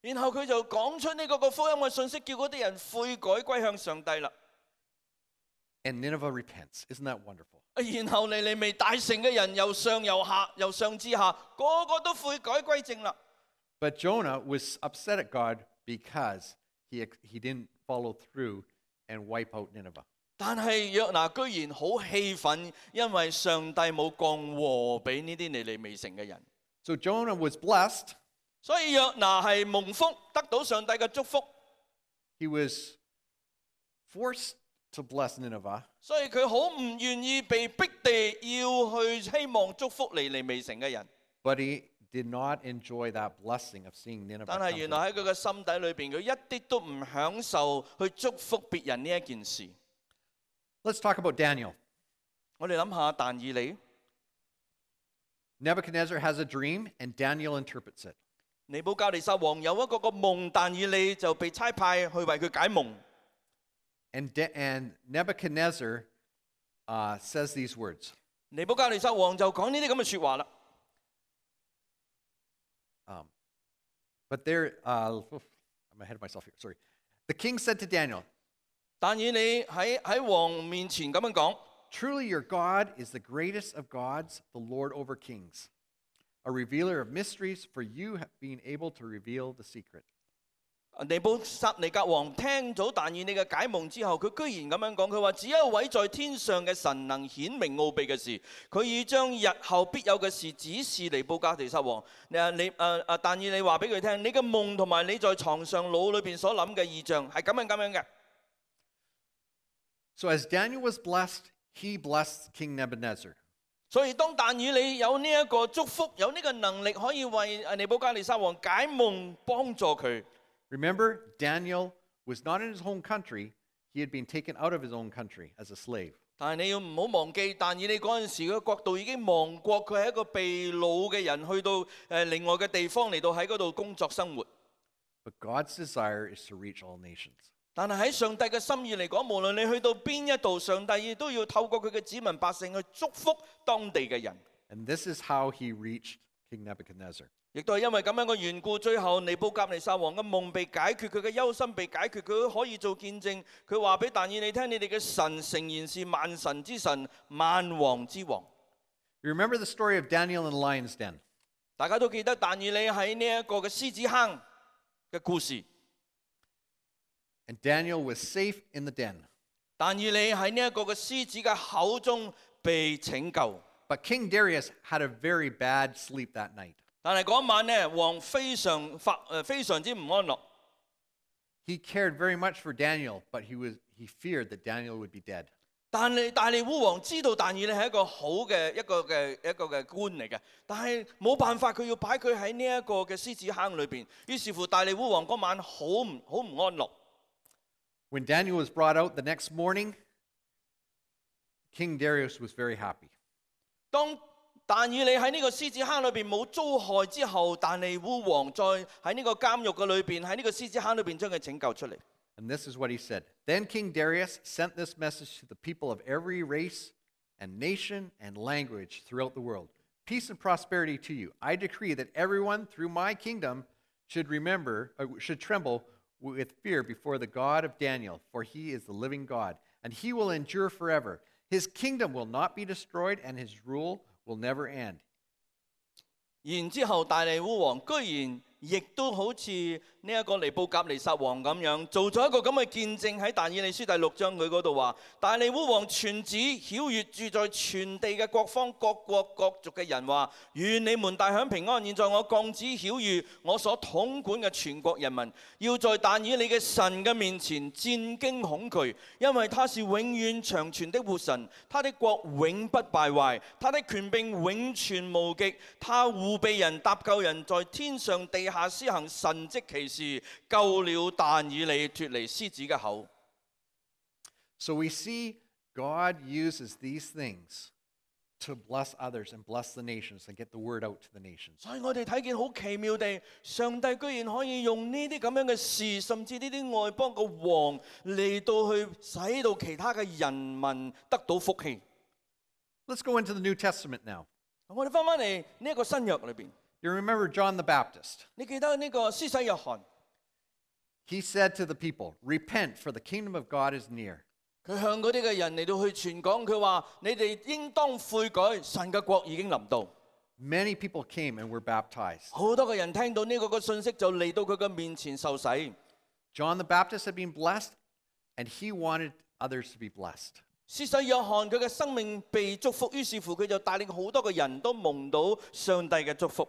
[SPEAKER 1] 然後佢就講出呢個福音嘅信息，叫嗰啲人悔改歸向上帝啦。
[SPEAKER 2] And Nineveh repents. Isn't that wonderful?
[SPEAKER 1] 然後尼尼微大城嘅人由上由下，由上至下，個個都悔改歸正啦。
[SPEAKER 2] But Jonah was upset at God because he didn't follow through and wipe out Nineveh.
[SPEAKER 1] 但係約拿居然好氣憤，因為上帝冇降禍俾呢啲尼尼微城嘅人。
[SPEAKER 2] So Jonah was blessed.
[SPEAKER 1] 所以約拿係蒙福，得到上帝嘅祝福。
[SPEAKER 2] He was forced to bless Nineveh.
[SPEAKER 1] 所以佢好唔願意被逼地要去希望祝福尼尼微城嘅人。
[SPEAKER 2] But he did not enjoy that blessing of seeing Nineveh.
[SPEAKER 1] 但係原來喺佢嘅心底裏邊，佢一啲都唔享受去祝福別人呢一件事。
[SPEAKER 2] Let's talk about Daniel.
[SPEAKER 1] 我哋諗下但以理，
[SPEAKER 2] Nebuchadnezzar has a dream, and Daniel interprets it.
[SPEAKER 1] 尼布甲尼撒王有一個夢，但以理就被差派去為佢解夢。
[SPEAKER 2] And Nebuchadnezzar says these words.
[SPEAKER 1] 尼布甲尼撒王就講呢啲咁嘅説話啦。
[SPEAKER 2] But there, I'm ahead of myself here. Sorry. The king said to Daniel,
[SPEAKER 1] 但以理喺王面前咁樣講。
[SPEAKER 2] Truly your God is the greatest of gods, the Lord over kings, a revealer of mysteries, for you have been able to reveal the secret.
[SPEAKER 1] 尼布撒尼格王聽咗但以理嘅解夢之後，佢居然咁樣講，佢話只有一位在天上嘅神能顯明奧秘嘅事，佢已將日後必有嘅事指示尼布甲尼撒王。但以理話俾佢聽，你嘅夢同埋你在床上腦裏邊所諗嘅異象係咁樣嘅。
[SPEAKER 2] So as Daniel was blessed, he blessed King Nebuchadnezzar.
[SPEAKER 1] 所以當但以理有呢一個祝福，有呢個能力可以為尼布甲尼撒王解夢，幫助佢。
[SPEAKER 2] Remember, Daniel was not in his home country. He had been taken out of his own country as a slave.
[SPEAKER 1] 但係你要唔好忘記，但以理嗰陣時嘅國度已經亡國，佢係一個被擄嘅人，去到另外嘅地方嚟到喺嗰度工作生活。
[SPEAKER 2] But God's desire is to reach all nations.
[SPEAKER 1] 但係喺上帝嘅心意嚟講，無論你去到邊一度，上帝亦都要透過佢嘅子民百姓去祝福當地嘅人。
[SPEAKER 2] And this is how he reached King Nebuchadnezzar.
[SPEAKER 1] 亦都係因為咁樣嘅緣故，最後尼布甲尼撒王嘅夢被解決，佢嘅憂心被解決，佢可以做見證。佢話俾但以理聽：你哋嘅神誠然是萬神之神，萬王之王。
[SPEAKER 2] You remember the story of Daniel in the lion's den?
[SPEAKER 1] 大家都記得但以理喺呢一個嘅獅子坑嘅故事。
[SPEAKER 2] And Daniel was safe in the den.
[SPEAKER 1] 但以理喺呢一個嘅獅子嘅口中被拯救。
[SPEAKER 2] But King Darius had a very bad sleep that night.
[SPEAKER 1] 但係嗰晚呢，王非常之唔安樂。
[SPEAKER 2] He cared very much for Daniel, but he feared that Daniel would be dead.
[SPEAKER 1] 但係大利烏王知道但以理係一個好嘅一個嘅官嚟嘅，但係冇辦法，佢要擺佢喺呢一個嘅獅子坑裏邊。於是乎，大利烏王嗰晚好唔安樂。
[SPEAKER 2] When Daniel was brought out the next morning, King Darius was very happy.
[SPEAKER 1] 當但以理喺呢個獅子坑裏邊冇遭害之後，但利烏王再喺呢個監獄嘅裏邊，喺呢個獅子坑裏邊將佢拯救出嚟。
[SPEAKER 2] And this is what he said. Then King Darius sent this message to the people of every race and nation and language throughout the world. Peace and prosperity to you. I decree that everyone through my kingdom should tremble with fear before the God of Daniel, for he is the living God, and he will endure forever. His kingdom will not be destroyed, and his rule will never end.
[SPEAKER 1] 然之後，大利烏王居然亦都好似呢一個尼布甲尼撒王咁樣，做咗一個咁嘅見證喺但以理書第6章佢嗰度話：大利烏王傳旨曉諭住在全地嘅各方各國各族嘅人話：願你們大享平安。現在我降旨曉諭我所統管嘅全國人民，要在但以理嘅神嘅面前戰驚恐懼，因為他是永遠長存的活神，他的國永不敗壞，他的權柄永存無極，他護庇人搭救人，在天上地下施行神蹟奇事，救了但以理脫離獅子嘅口。
[SPEAKER 2] So we see God uses these things to bless others and bless the nations and get the word out to the nations.
[SPEAKER 1] 所以我哋睇見好奇妙地，上帝居然可以用呢啲咁樣嘅事，甚至呢啲外邦嘅王嚟到去使到其他嘅人民得到福氣。
[SPEAKER 2] Let's go into the New Testament now.
[SPEAKER 1] 我哋翻嚟呢一個新約裏邊，
[SPEAKER 2] You remember John the Baptist.
[SPEAKER 1] 你記得呢個施洗約翰？
[SPEAKER 2] He said to the people, "Repent, for the kingdom of God is near."
[SPEAKER 1] 佢向嗰啲嘅人嚟到去傳講，佢話：你哋應當悔改，神嘅國已經臨到。
[SPEAKER 2] Many people came and were baptized.
[SPEAKER 1] 好多嘅人聽到呢個信息就嚟到佢嘅面前受洗。
[SPEAKER 2] John the Baptist had been blessed, and he wanted others to be blessed.
[SPEAKER 1] 施洗約翰佢嘅生命被祝福，於是乎佢就帶領好多嘅人都蒙到上帝嘅祝福。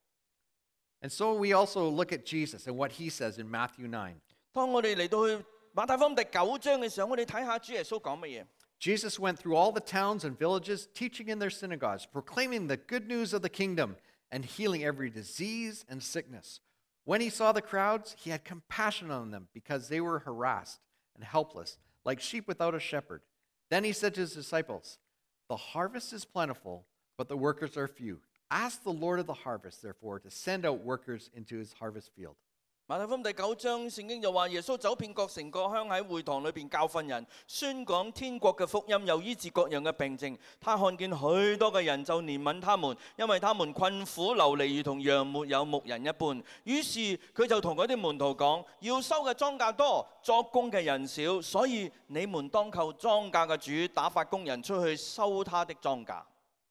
[SPEAKER 2] And so we also look at Jesus and what he says in Matthew 9.
[SPEAKER 1] 當我哋嚟到去馬太福音第9章嘅時候，我哋睇下主耶穌講乜嘢。
[SPEAKER 2] Jesus went through all the towns and villages, teaching in their synagogues, proclaiming the good news of the kingdom, and healing every disease and sickness. When he saw the crowds, he had compassion on them because they were harassed and helpless, like sheep without a shepherd. Then he said to his disciples, "The harvest is plentiful, but the workers are few. Ask the Lord of the harvest, therefore, to send out workers into his harvest field."
[SPEAKER 1] 馬太福音第9章聖經就話耶穌走遍各城各鄉，喺會堂裏邊教訓人，宣講天國嘅福音，又醫治各樣嘅病症。他看見許多嘅人就憐憫他們，因為他們困苦流離，如同羊沒有牧人一般。於是佢就同嗰啲門徒講：要收嘅莊稼多，作工嘅人少，所以你們當求莊稼嘅主打發工人出去收他的莊稼。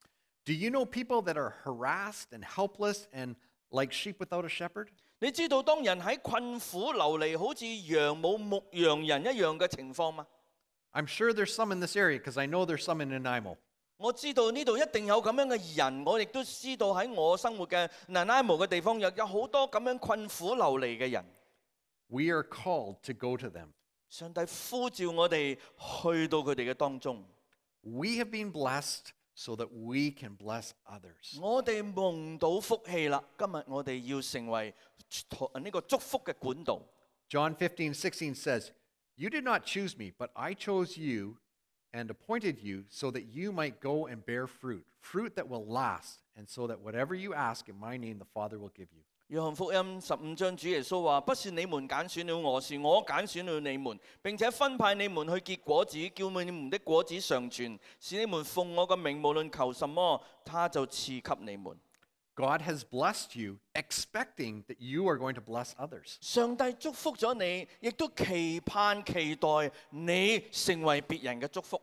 [SPEAKER 2] Do you know people that are harassed and helpless and like sheep without a shepherd?
[SPEAKER 1] 你知道當人喺困苦流離，好似羊冇牧羊人一樣嘅情況嗎？
[SPEAKER 2] I'm sure there's some in this area because I know there's some in Nanaimo.
[SPEAKER 1] 我知道呢度一定有咁樣嘅人，我亦都知道喺我生活嘅Nanaimo嘅地方有好多咁樣困苦流離嘅人。
[SPEAKER 2] We are called to go to them.
[SPEAKER 1] 上帝呼召我哋去到佢哋嘅當中。
[SPEAKER 2] We have been blessed so that we can bless others.
[SPEAKER 1] 我哋蒙到福氣啦，今日我哋要成為呢個祝福嘅管道。
[SPEAKER 2] John 15:16 says, "You did not choose me, but I chose you and appointed you so that you might go and bear fruit, fruit that will last, and so that whatever you ask in my name, the Father will give you."
[SPEAKER 1] 約翰福音15章主耶穌話：不是你們揀選了我，是我揀選了你們，並且分派你們去結果子，叫你們的果子常存，使你們奉我嘅名，無論求什麼，他就賜給你們。
[SPEAKER 2] God has blessed you, expecting that you are going to bless others.
[SPEAKER 1] 上帝祝福咗你，亦都期盼期待你成為別人嘅祝福。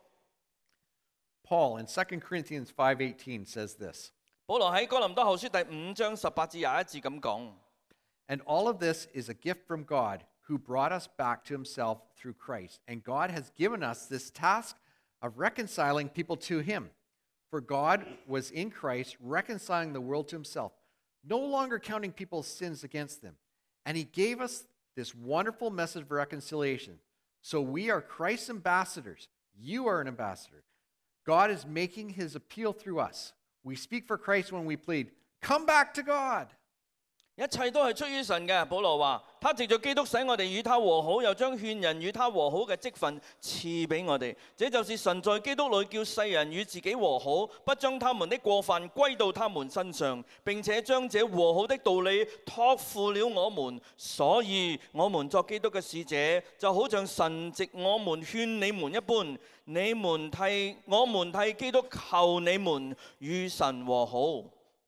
[SPEAKER 2] Paul in 2 Corinthians 5:18 says this,
[SPEAKER 1] 保羅喺哥林多後書第5章18至21節咁講。
[SPEAKER 2] "And all of this is a gift from God, who brought us back to himself through Christ. And God has given us this task of reconciling people to him. For God was in Christ reconciling the world to himself, no longer counting people's sins against them. And he gave us this wonderful message of reconciliation. So we are Christ's ambassadors. You are an ambassador. God is making his appeal through us. We speak for Christ when we plead, 'Come back to God.'"
[SPEAKER 1] 一切都係出於神嘅。保羅話：他藉着基督使我哋與他和好，又將勸人與他和好嘅職分賜俾我哋。這就是神在基督裏叫世人與自己和好，不將他們的過犯歸到他們身上，並且將這和好的道理託付了我們。所以我們作基督嘅使者，就好像神藉我們勸你們一般。我們替基督求你們與神和好。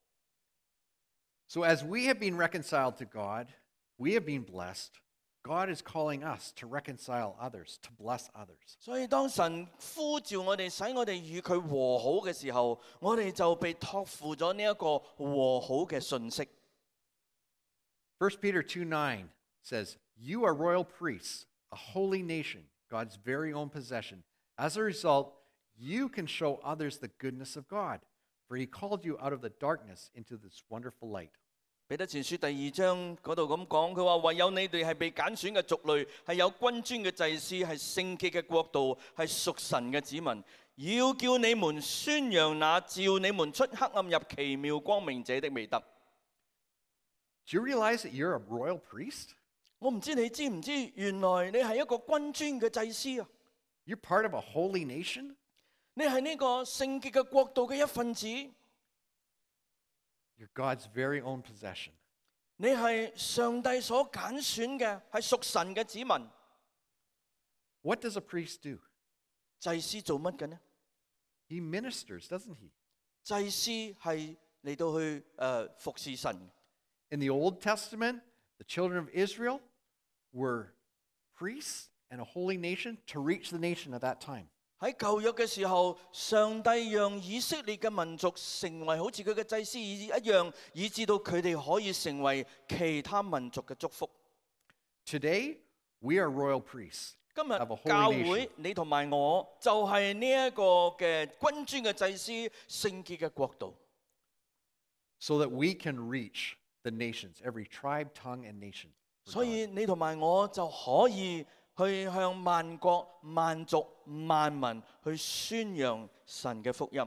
[SPEAKER 2] So as we have been reconciled to God, we have been blessed. God is calling us to reconcile others, to bless others.
[SPEAKER 1] 所以當神呼召我哋，使我哋與佢和好嘅時候，我哋就被託付咗呢一個和好嘅信息。
[SPEAKER 2] 1 Peter 2:9 says, "You are royal priests, a holy nation, God's very own possession. As a result, you can show others the goodness of God, for he called you out of the darkness into this wonderful light."
[SPEAKER 1] 彼得前書第2章嗰度咁講，佢話：唯有你哋係被揀選嘅族類，係有君尊嘅祭司，係聖潔嘅國度，係屬神嘅子民，要叫你們宣揚那召你們出黑暗入奇妙光明者的美德。
[SPEAKER 2] Do you realize that you're a royal priest?
[SPEAKER 1] 我唔知你知唔知，原來你係一個君尊嘅祭司啊！
[SPEAKER 2] You're part of a holy nation?
[SPEAKER 1] 你係呢個聖潔嘅國度嘅一份子。
[SPEAKER 2] You're God's very own possession.
[SPEAKER 1] 你係上帝所揀選嘅，係屬神嘅子民。
[SPEAKER 2] What does a priest do?
[SPEAKER 1] 祭司做乜嘅呢？
[SPEAKER 2] He ministers, doesn't he?
[SPEAKER 1] 祭司係嚟到去服侍神。
[SPEAKER 2] In the Old Testament, the children of Israel were priests and a holy nation to reach the nation at that time.
[SPEAKER 1] 喺舊約嘅時候，上帝讓以色列嘅民族成為好似佢嘅祭司一樣，以致到佢哋可以成為其他民族嘅祝福。
[SPEAKER 2] Today, we are royal priests
[SPEAKER 1] 今日
[SPEAKER 2] of a
[SPEAKER 1] 教
[SPEAKER 2] holy
[SPEAKER 1] 會
[SPEAKER 2] nation.
[SPEAKER 1] 你同埋我就係呢一個嘅君尊嘅祭司，聖潔嘅國度，
[SPEAKER 2] So that we can reach the nations, every tribe, tongue, and nation. for
[SPEAKER 1] 所
[SPEAKER 2] God.
[SPEAKER 1] 以你同埋我就可以去向萬國、萬族、萬民去宣揚神嘅福音。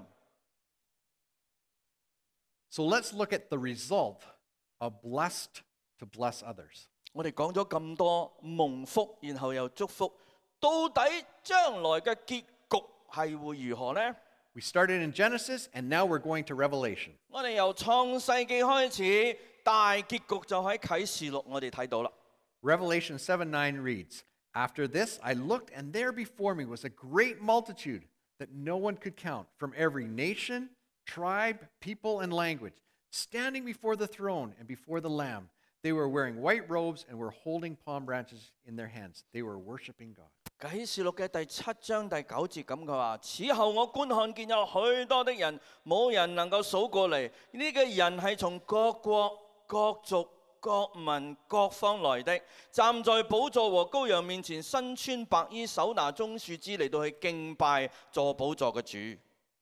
[SPEAKER 2] So let's look at the result of blessed to bless others.
[SPEAKER 1] 我哋講咗咁多蒙福，然後又祝福，到底將來嘅結局係會如何呢？
[SPEAKER 2] We started in Genesis, and now we're going to Revelation.
[SPEAKER 1] 我哋由創世記開始，大結局就喺啟示錄我哋睇到啦。
[SPEAKER 2] Revelation 7:9 reads, After this I looked, and there before me was a great multitude that no one could count, from every nation, tribe, people, and language, standing before the throne and before the Lamb. They were wearing white robes and were holding palm branches in their hands. They were worshiping God.
[SPEAKER 1] 啟示錄嘅第7章第9節咁佢話：此後我觀看見有許多的人，冇人能夠數過嚟。呢啲嘅人係從各國、各族、各民、各方來的，站在寶座和羔羊面前，身穿白衣，手拿棕樹枝嚟到去敬拜坐寶座嘅主。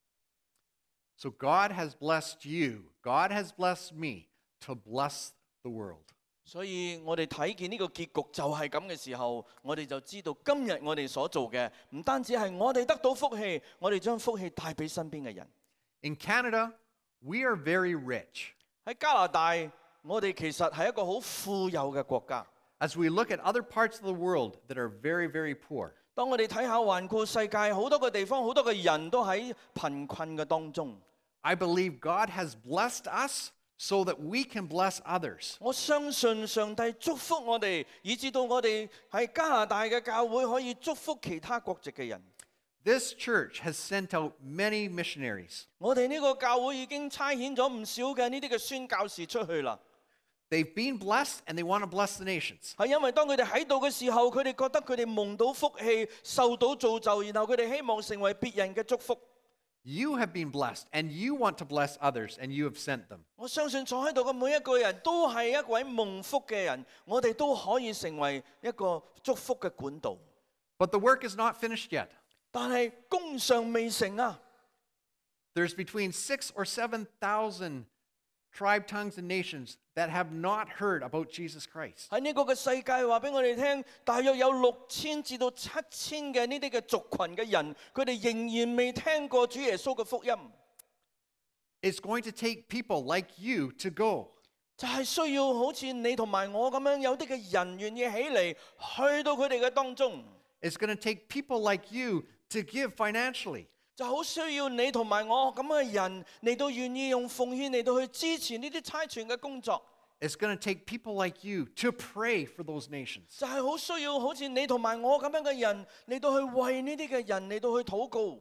[SPEAKER 2] So God has blessed you. God has blessed me to bless the world.
[SPEAKER 1] 所以我哋睇見呢個結局就係咁嘅時候，我哋就知道今日我哋所做嘅唔單止係我哋得到福氣，我哋將福氣帶俾身邊嘅人。
[SPEAKER 2] In Canada, we are very rich.
[SPEAKER 1] 喺加拿大，我哋其實係一個好富有嘅國家。
[SPEAKER 2] As we look at other parts of the world that are very, very poor,
[SPEAKER 1] 當我哋睇下環顧世界，好多個地方，好多個人都喺貧困嘅當中。
[SPEAKER 2] I believe God has blessed us so that we can bless others.
[SPEAKER 1] 我相信上帝祝福我哋，以致到我哋喺加拿大嘅教會可以祝福其他國籍嘅人。
[SPEAKER 2] This church has sent out many missionaries.
[SPEAKER 1] 我哋呢個教會已經差遣咗唔少嘅呢啲嘅宣教士出去啦。
[SPEAKER 2] They've been blessed and they want to bless the nations.
[SPEAKER 1] 係因為當佢哋喺度嘅時候，佢哋覺得佢哋蒙到福氣，受到造就，然後佢哋希望成為別人嘅祝福。
[SPEAKER 2] You have been blessed and you want to bless others and you have sent them.
[SPEAKER 1] 我相信坐喺度嘅每一個人都係一位蒙福嘅人，我哋都可以成為一個祝福嘅管道。
[SPEAKER 2] But the work is not finished yet.
[SPEAKER 1] 但係工尚未成啊！
[SPEAKER 2] There's between 6,000 or 7,000 tribe, tongues, and nations that have not heard about Jesus Christ.
[SPEAKER 1] 喺呢個嘅世界話俾我哋聽，大約有6000至到7000嘅呢啲嘅族群嘅人，佢哋仍然未聽過主耶穌嘅福音。
[SPEAKER 2] It's going to take people like you to go.
[SPEAKER 1] 就係需要好似你同埋我咁樣，有啲嘅人願意起嚟，去到佢哋嘅當中。
[SPEAKER 2] It's going to take people like you to give financially.
[SPEAKER 1] 就好需要你同埋我咁嘅人嚟到願意用奉獻嚟到去支持呢啲差傳嘅工作。
[SPEAKER 2] It's going to take people like you to pray for those nations.
[SPEAKER 1] 就係好需要好似你同埋我咁樣嘅人嚟到去為呢啲嘅人嚟到去禱告。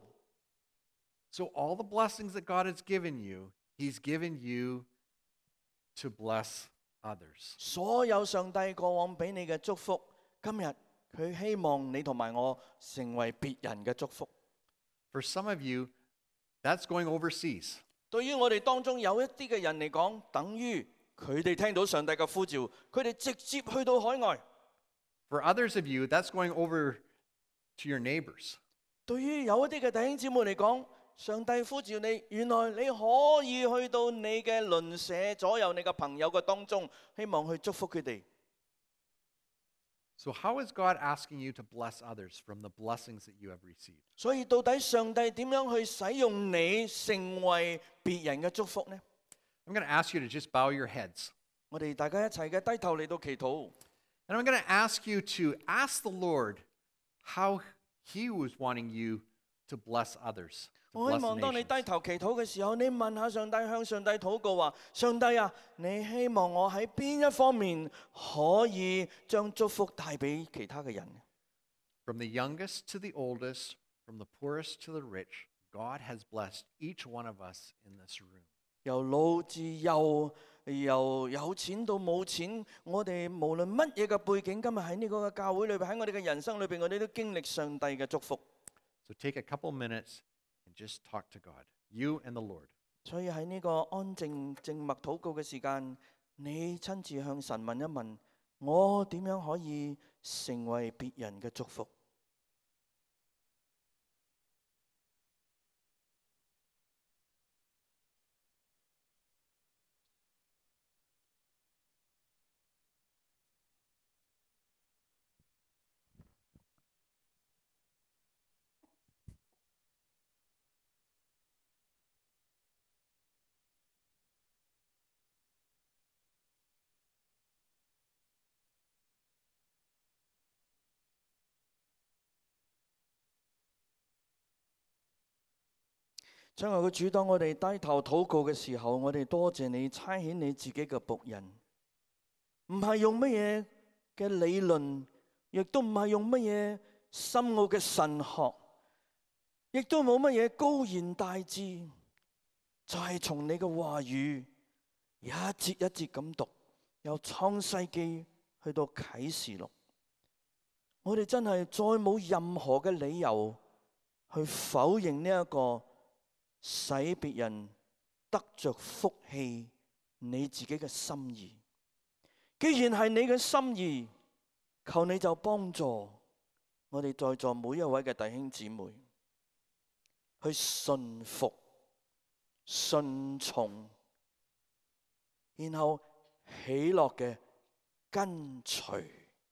[SPEAKER 2] So all the blessings that God has given you, He's given you to bless others.
[SPEAKER 1] 所有上帝過往俾你嘅祝福，今日佢希望你同埋我成為別人嘅祝福。
[SPEAKER 2] For some of you, that's going overseas.
[SPEAKER 1] 對於我哋當中有一啲嘅人嚟講，等於佢哋聽到上帝嘅呼召，佢哋直接去到海外。
[SPEAKER 2] For others of you, that's going over to your neighbors.
[SPEAKER 1] 對於有一啲嘅弟兄姊妹嚟講，上帝呼召你，原來你可以去到你嘅鄰舍、左右你嘅朋友嘅當中，希望去祝福佢哋。
[SPEAKER 2] So how is God asking you to bless others from the blessings that you have received?
[SPEAKER 1] 所以到底上帝點樣去使用你成為別人嘅祝福呢？
[SPEAKER 2] I'm going to ask you to just bow your heads.
[SPEAKER 1] 我哋大家一齊嘅低頭嚟到祈禱。
[SPEAKER 2] And I'm going to ask you to ask the Lord how He was wanting you to bless others. To
[SPEAKER 1] 我希
[SPEAKER 2] bless
[SPEAKER 1] 望
[SPEAKER 2] the
[SPEAKER 1] 當你
[SPEAKER 2] nations.
[SPEAKER 1] 低頭祈禱嘅時候，你問下上帝，向上帝禱告話：上帝啊，你希望我喺邊一方面可以將祝福帶俾其他嘅人？
[SPEAKER 2] From the youngest to the oldest, from the poorest to the rich, God has blessed each one of us in this room.
[SPEAKER 1] 由老至幼，由有錢到冇錢，我哋無論乜嘢嘅背景，今日喺呢個嘅教會裏邊，喺我哋嘅人生裏邊，我哋都經歷上帝嘅祝福。
[SPEAKER 2] So take a couple minutes and just talk to God, you and the Lord.
[SPEAKER 1] 所以喺呢個安靜靜默禱告嘅時間，你親自向神問一問：我點樣可以成為別人嘅祝福？親愛嘅主，當我哋低頭禱告嘅時候，我哋多謝你差遣你自己嘅僕人，唔係用乜嘢嘅理論，亦都唔係用乜嘢深奧嘅神學，亦都冇乜嘢高言大智，就係從你嘅話語一節一節咁讀，由創世記去到啟示錄，我哋真係再冇任何嘅理由去否認呢一個使別人得着福氣你自己嘅心意。既然係你嘅心意，求你就幫助我哋在座每一位嘅弟兄姊妹去順服、順從，然後喜樂嘅跟隨。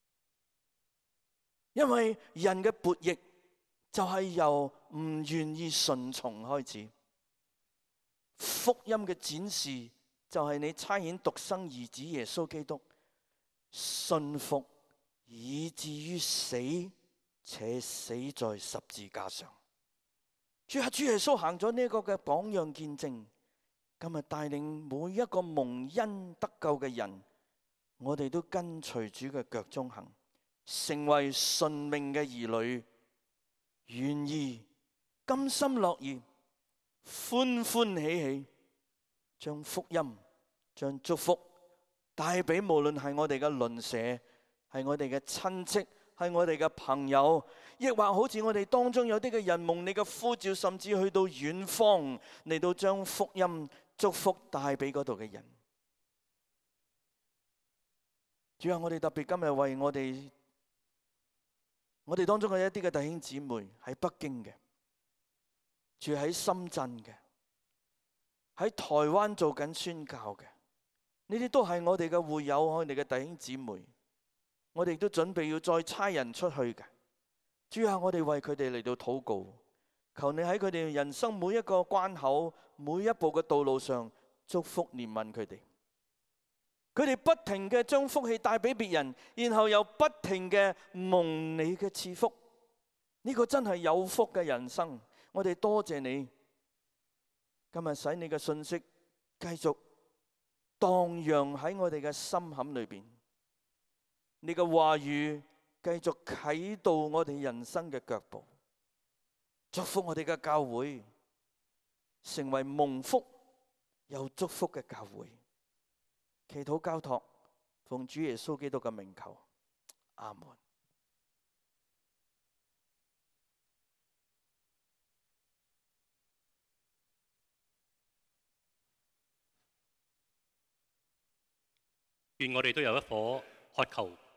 [SPEAKER 1] 因為人嘅悖逆就係由唔願意順從開始。福音嘅展示就係你差遣獨生兒子耶穌基督信服以至於死，且死在十字架上。主啊，主耶穌行咗呢個嘅榜樣見證，今日帶領每一個蒙恩得救嘅人，我哋都跟隨主嘅腳蹤行，成為順命嘅兒女，願意甘心樂意，歡歡喜喜，將福音、將祝福帶俾無論係我哋嘅鄰舍，係我哋嘅親戚，係我哋嘅朋友，亦或好似我哋當中有啲嘅人蒙你嘅呼召，甚至去到遠方嚟到將福音、祝福帶俾嗰度嘅人。主啊，我哋特別今日為我哋當中嘅一啲嘅弟兄姊妹喺北京嘅，住喺深圳嘅，喺台灣做緊宣教嘅，呢啲都係我哋嘅會友，我哋嘅弟兄姊妹，我哋都準備要再差人出去嘅。主啊，我哋為佢哋嚟到禱告，求你喺佢哋人生每一個關口、每一步嘅道路上祝福憐憫佢哋。佢哋不停嘅將福氣帶俾別人，然後又不停嘅蒙你嘅賜福，呢個真係有福嘅人生。我哋多謝你，今日使你嘅信息繼續蕩漾喺我哋嘅心坎裏邊，你嘅話語繼續啟導我哋人生嘅腳步，祝福我哋嘅教會成為蒙福又祝福嘅教會。祈禱交託，奉主耶穌基督嘅名求，阿門。
[SPEAKER 3] 願我哋都有一顆渴求